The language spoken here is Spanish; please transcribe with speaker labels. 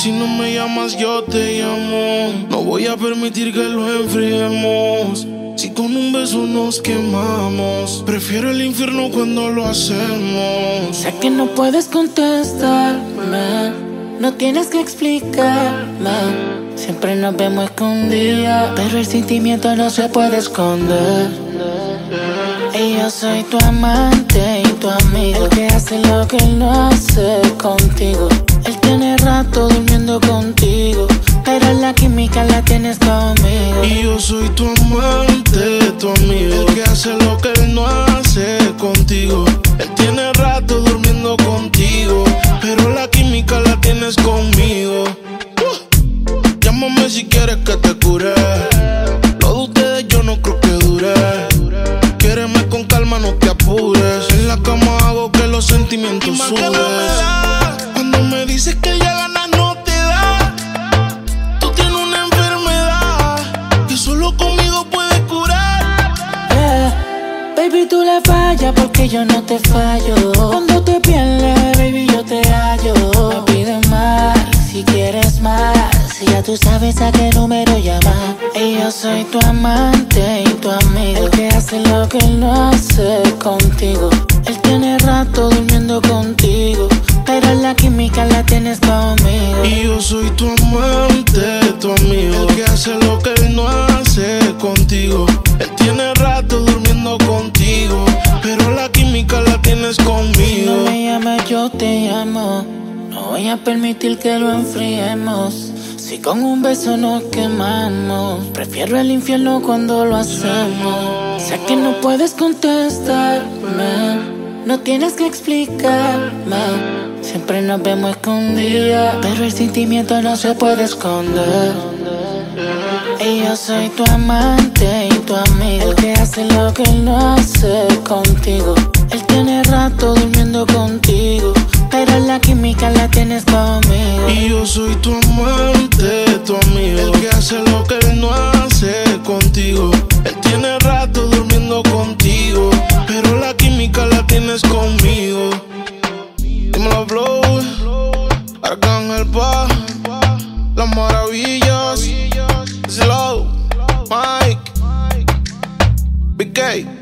Speaker 1: Si no me llamas, yo te llamo. No voy a permitir que lo enfriemos. Si con un beso nos quemamos, prefiero el infierno cuando lo hacemos.
Speaker 2: Sé que no puedes contestarme, no tienes que explicarme. Siempre nos vemos escondidas, pero el sentimiento no se puede esconder. Y yo soy tu amante y tu amigo, el que hace lo que él no hace contigo. Él tiene rato durmiendo contigo, pero la química la tienes conmigo.
Speaker 1: Y yo soy tu amante, tu amigo, el que hace lo que él no hace contigo. Él tiene rato durmiendo contigo, pero la química la tienes conmigo. Llámame si quieres que te cure. Lo de ustedes yo no creo que dure. Quiéreme con calma, no te apures. En la cama hago que los sentimientos suben. Cuando me dices que ya ganas no te da. Tú tienes una enfermedad que solo conmigo puedes curar.
Speaker 2: Yeah. Baby, tú le fallas porque yo no te fallo. Cuando te pierdes, baby, yo te hallo. Me pides más, si quieres más. Si ya tú sabes a qué número llamar. Y yo soy tu amante y tu amigo, el que hace lo que él no hace contigo. Él tiene rato durmiendo contigo, pero la química la tienes conmigo.
Speaker 1: Y yo soy tu amante, tu amigo, el que hace lo que él no hace contigo. Él tiene rato durmiendo contigo, pero la química la tienes conmigo.
Speaker 2: Si no me llamas, yo te llamo. No voy a permitir que lo enfriemos. Si con un beso nos quemamos, prefiero el infierno cuando lo hacemos. Sé que no puedes contestarme, no tienes que explicarme. Siempre nos vemos escondidas, pero el sentimiento no se puede esconder. Y yo soy tu amante y tu amigo, el que hace lo que él no hace contigo. Él tiene rato durmiendo contigo, pero la química la tienes conmigo.
Speaker 1: Y yo soy tu amante, tu amigo, el que hace lo que él no hace contigo. Él tiene rato durmiendo contigo, pero la química la tienes conmigo. Dímelo, Flow, Arcángel Pa, Las Maravillas, Slow, Mike, Big K.